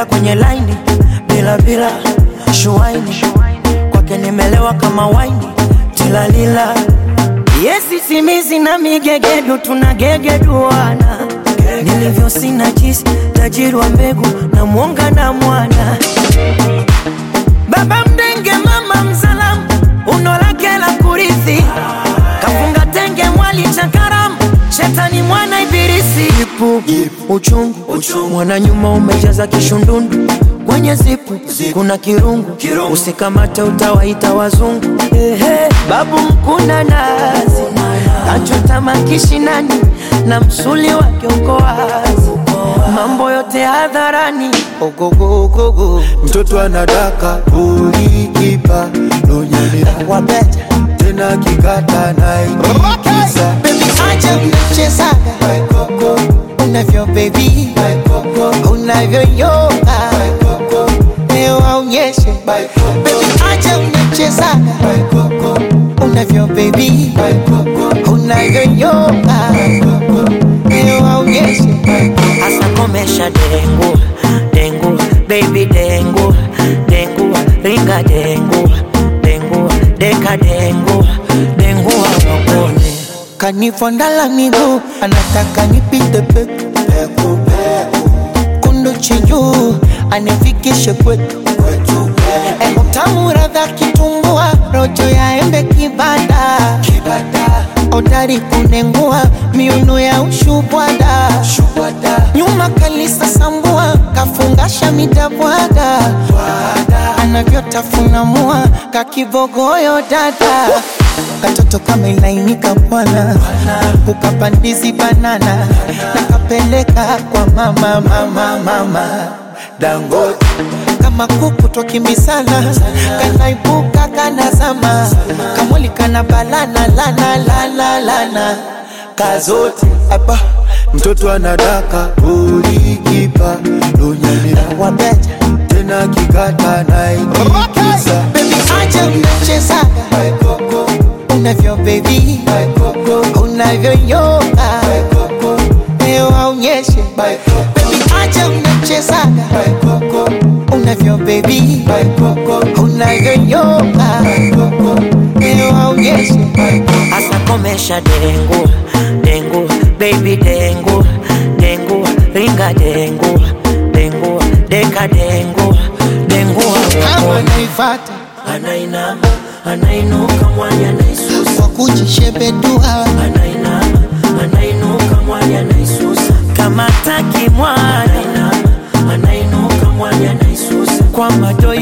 anapita kwenye line bila shuaini, kwake nimelewa kama waini tilalila. Yesi simizi na migegedu tunagegeduana, nilivyo sina jisi tajiri wa mbegu na mwonga na mwana. Baba mdenge mama mzalamu unolake la kurithi, kafunga tenge mwali chakaramu shetani mwana ibilisi. Ipu uchungu mwana nyuma umejaza kishundundu, kwenye zipu kuna kirungu usikamate utawaita wazungu. Babu mkuna nazi kachota makishinani na msuli wa kiongozi, mambo yote hadharani. Ogogo mtoto anadaka ulikipa donyelea wabeta tena kikata na ikiza. Baby acha mchezaga unavyo baby unavyo yoga leo aonyeshe. Baby acha mchezaga unavyo baby unavyo yoga leo aonyeshe. Asa komesha dengu baby dengu ringa dengu deka dengu wakone. Kanifondala miguu anataka nipite peku kundu chiju anifikishe kwetu utamu radha kitumbua rojo ya embe kibada odari kunengua miuno ya ushubwada nyuma kalisa sambua kafungasha midabwada anavyotafuna mua kakibogoyo dada. Katoto kama ilainika bwana, ukapandizi banana na kapeleka kwa mama Dangote. Kama kuku twakimbisana kanaibuka kanazama, kamwili kana balana lana kazote hapa. Mtoto anadaka ulikipa donyelea wabeta tena kikata na ikiza. Baby acha mchezaga unavyo baby unavyo yoga leo aonyeshe. Baby acha mchezaga unavyo baby unavyo yoga leo aonyeshe. Asa komesha dengu baby dengu ringa dengu deka dengu kama naifata anainama anainuka mwanya naisusa kwa kujishebedua anainuka mwanya naisusa kama taki mwana anainuka mwanya naisusa kwa madoido